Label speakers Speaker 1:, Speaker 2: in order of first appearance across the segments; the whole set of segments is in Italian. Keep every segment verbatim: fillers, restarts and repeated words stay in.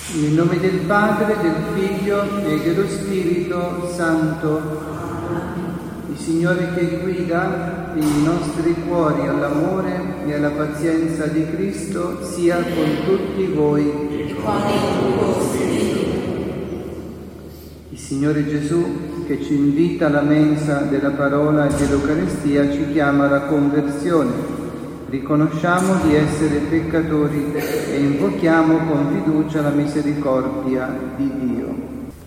Speaker 1: Nel nome del Padre, del Figlio e dello Spirito Santo. Il Signore che guida i nostri cuori all'amore e alla pazienza di Cristo sia con tutti voi. Il Signore Gesù, che ci invita alla mensa della parola e dell'Eucaristia, ci chiama alla conversione. Riconosciamo di essere peccatori e invochiamo con fiducia la misericordia di Dio.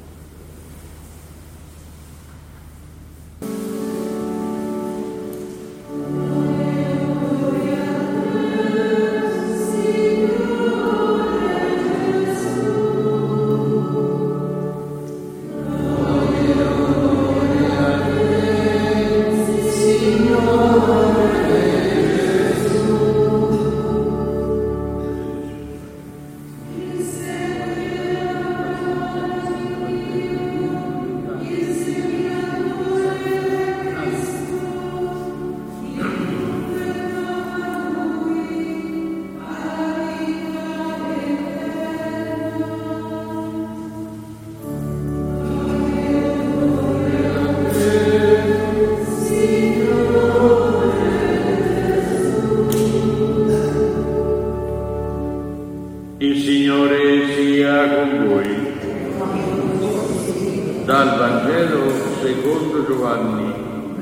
Speaker 2: Il Signore sia con voi. Dal Vangelo secondo Giovanni.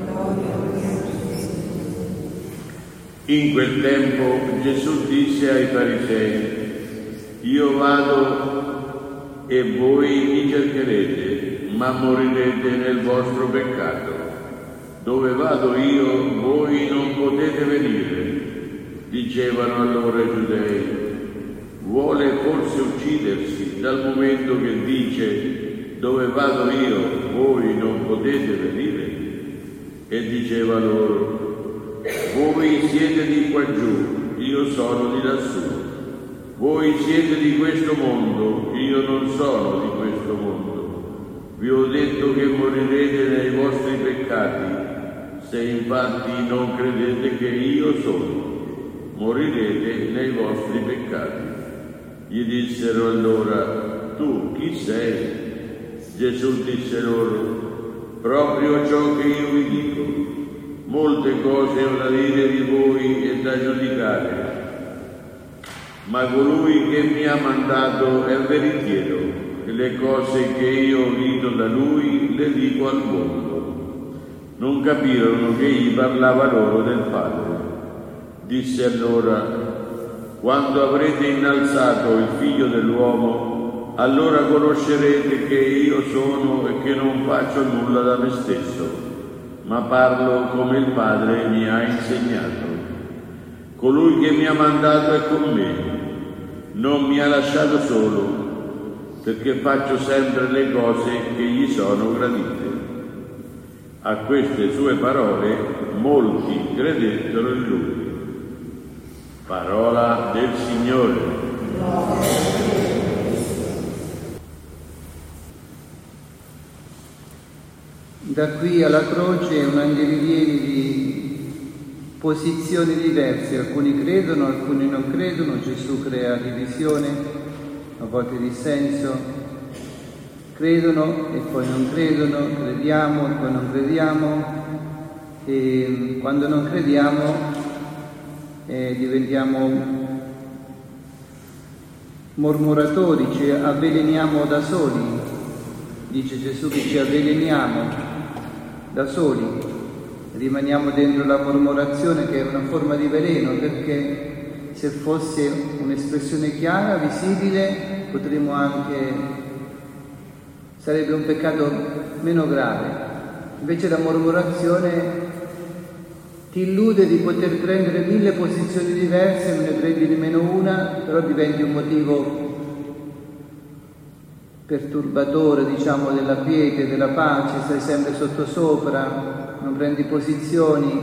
Speaker 2: In quel tempo Gesù disse ai farisei: io vado e voi mi cercherete, ma morirete nel vostro peccato. Dove vado io, voi non potete venire. Dicevano allora i giudei: vuole forse uccidersi dal momento che dice dove vado io voi non potete venire? E diceva loro: voi siete di qua giù, io sono di lassù. Voi siete di questo mondo, io non sono di questo mondo. Vi ho detto che morirete nei vostri peccati, se infatti non credete che io sono, morirete nei vostri peccati. Gli dissero allora: tu chi sei? Gesù disse loro: proprio ciò che io vi dico. Molte cose ho da dire di voi e da giudicare, ma colui che mi ha mandato è veritiero, e le cose che io ho udito da lui le dico al mondo. Non capirono che egli parlava loro del Padre. Disse allora: quando avrete innalzato il Figlio dell'uomo, allora conoscerete che io sono e che non faccio nulla da me stesso, ma parlo come il Padre mi ha insegnato. Colui che mi ha mandato è con me, non mi ha lasciato solo, perché faccio sempre le cose che gli sono gradite. A queste sue parole molti credettero in lui. Parola del Signore.
Speaker 1: Da qui alla croce un andirivieni di posizioni diverse, alcuni credono, alcuni non credono, Gesù crea divisione, a volte dissenso, credono e poi non credono, crediamo e poi non crediamo, e quando non crediamo Eh, diventiamo mormoratori, ci avveleniamo da soli. Dice Gesù che ci avveleniamo da soli, rimaniamo dentro la mormorazione, che è una forma di veleno, perché se fosse un'espressione chiara, visibile, potremmo anche, sarebbe un peccato meno grave. Invece la mormorazione ti illude di poter prendere mille posizioni diverse, non ne prendi nemmeno una, però diventi un motivo perturbatore, diciamo, della quiete, della pace, stai sempre sottosopra, non prendi posizioni,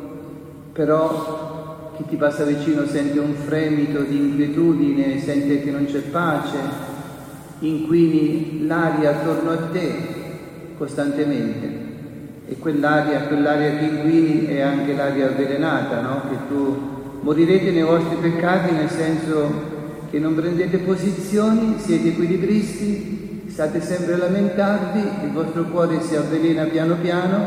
Speaker 1: però chi ti passa vicino sente un fremito di inquietudine, sente che non c'è pace, inquini l'aria attorno a te costantemente. E quell'aria, quell'aria che inquini è anche l'aria avvelenata, no? Che tu morirete nei vostri peccati, nel senso che non prendete posizioni, siete equilibristi, state sempre a lamentarvi, il vostro cuore si avvelena piano piano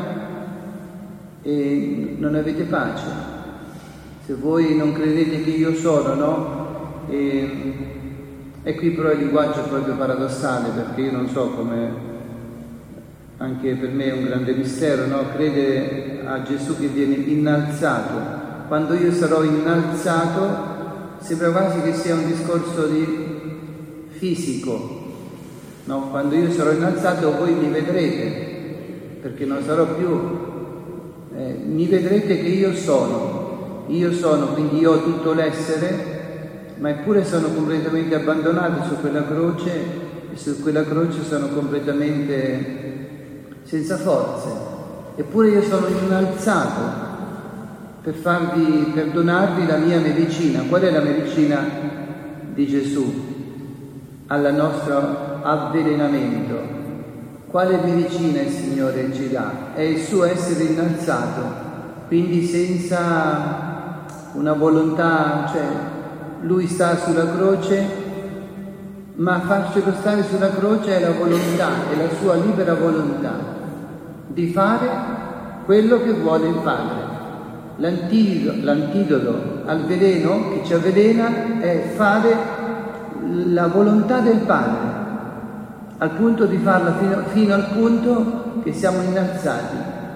Speaker 1: e non avete pace. Se voi non credete che io sono, no? E, e qui però il linguaggio è proprio paradossale, perché io non so come... Anche per me è un grande mistero, no? Credere a Gesù che viene innalzato. Quando io sarò innalzato, sembra quasi che sia un discorso di fisico, no? Quando io sarò innalzato voi mi vedrete, perché non sarò più, eh, mi vedrete che io sono, io sono, quindi io ho tutto l'essere, ma eppure sono completamente abbandonato su quella croce, e su quella croce sono completamente senza forze, eppure io sono innalzato per farvi, per donarvi la mia medicina. Qual è la medicina di Gesù al nostro avvelenamento? Quale medicina il Signore ci dà? È il suo essere innalzato, quindi senza una volontà, cioè Lui sta sulla croce, ma farcelo stare sulla croce è la volontà, è la sua libera volontà di fare quello che vuole il Padre. L'antidoto, l'antidoto al veleno che ci avvelena è fare la volontà del Padre, al punto di farla fino, fino al punto che siamo innalzati.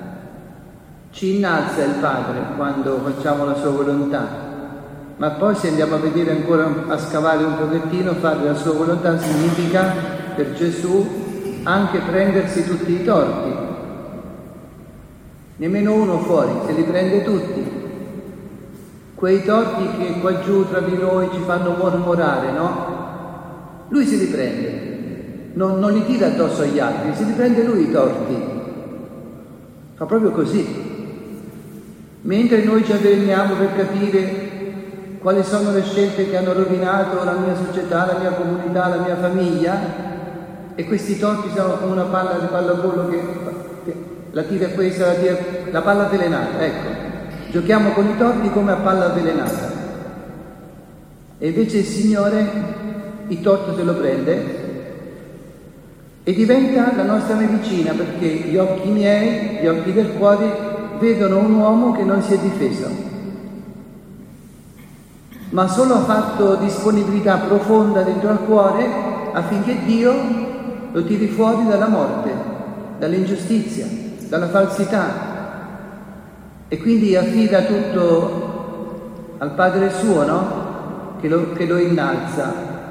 Speaker 1: Ci innalza il Padre quando facciamo la sua volontà, ma poi se andiamo a vedere ancora, a scavare un pochettino, fare la sua volontà significa per Gesù anche prendersi tutti i torti. Nemmeno uno fuori, se li prende tutti. Quei torti che qua giù tra di noi ci fanno mormorare, no? Lui se li prende, non, non li tira addosso agli altri, se li prende lui i torti. Fa proprio così. Mentre noi ci avveleniamo per capire quali sono le scelte che hanno rovinato la mia società, la mia comunità, la mia famiglia, e questi torti sono come una palla di pallavolo che, che la tira questa, la tira, la palla avvelenata, ecco. Giochiamo con i torti come a palla avvelenata. E invece il Signore il torto se lo prende e diventa la nostra medicina, perché gli occhi miei, gli occhi del cuore vedono un uomo che non si è difeso, ma solo ha fatto disponibilità profonda dentro al cuore affinché Dio lo tiri fuori dalla morte, dall'ingiustizia, dalla falsità, e quindi affida tutto al Padre suo, no? Che lo, che lo innalza,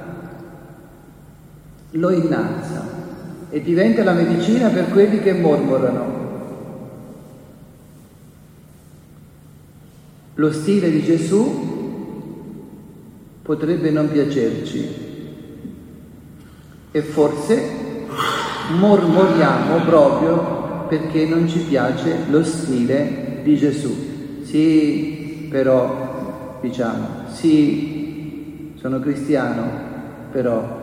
Speaker 1: lo innalza e diventa la medicina per quelli che mormorano. Lo stile di Gesù potrebbe non piacerci e forse mormoriamo proprio perché non ci piace lo stile di Gesù. Sì, però, diciamo, sì, sono cristiano, però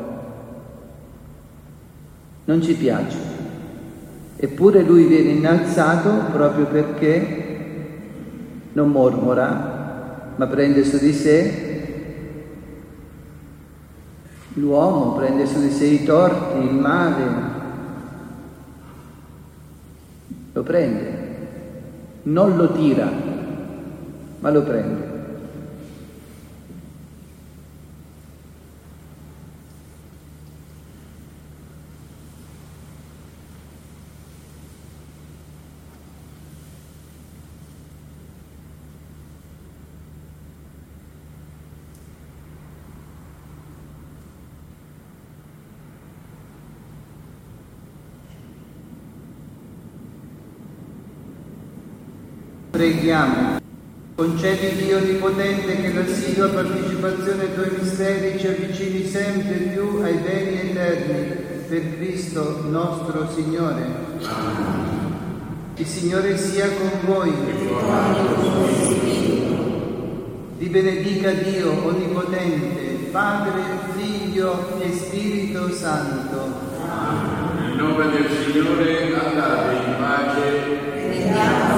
Speaker 1: non ci piace. Eppure lui viene innalzato proprio perché non mormora, ma prende su di sé l'uomo, prende su di sé i torti, il male, lo prende, non lo tira, ma lo prende. Preghiamo. Concedi, Dio Onnipotente, che l'assidua partecipazione ai Tuoi misteri ci avvicini sempre più ai beni eterni, per Cristo nostro Signore. Il Signore sia con voi. Vi benedica Dio Onnipotente, Padre, Figlio e Spirito Santo.
Speaker 2: Nel nome del Signore andate in pace.